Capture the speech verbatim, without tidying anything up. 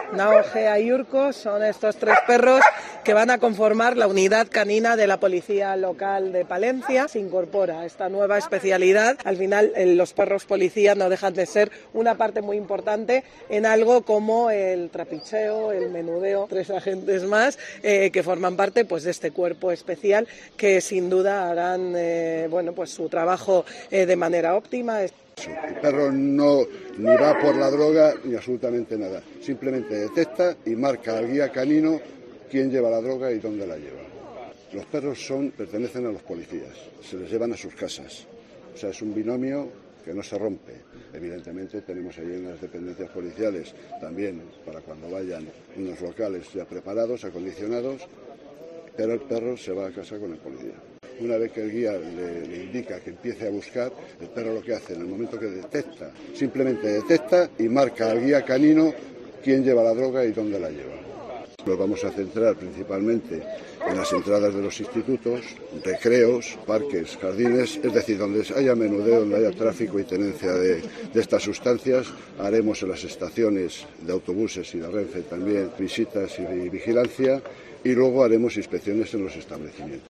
Nao, Gea y Urco son estos tres perros que van a conformar la unidad canina de la Policía Local de Palencia. Se incorpora esta nueva especialidad. Al final, los perros policías no dejan de ser una parte muy importante en algo como el trapicheo, el menudeo, tres agentes más eh, que forman parte pues, de este cuerpo especial que sin duda harán eh, bueno, pues, su trabajo eh, de manera óptima. El perro no ni va por la droga ni absolutamente nada, simplemente detecta y marca al guía canino quién lleva la droga y dónde la lleva. Los perros son, pertenecen a los policías, se les llevan a sus casas, o sea, es un binomio que no se rompe. Evidentemente tenemos ahí en las dependencias policiales también para cuando vayan unos locales ya preparados, acondicionados, pero el perro se va a casa con el policía. Una vez que el guía le, le indica que empiece a buscar, el perro lo que hace en el momento que detecta, simplemente detecta y marca al guía canino quién lleva la droga y dónde la lleva. Nos vamos a centrar principalmente en las entradas de los institutos, recreos, parques, jardines, es decir, donde haya menudeo, donde haya tráfico y tenencia de, de estas sustancias. Haremos en las estaciones de autobuses y de Renfe también visitas y vigilancia y luego haremos inspecciones en los establecimientos.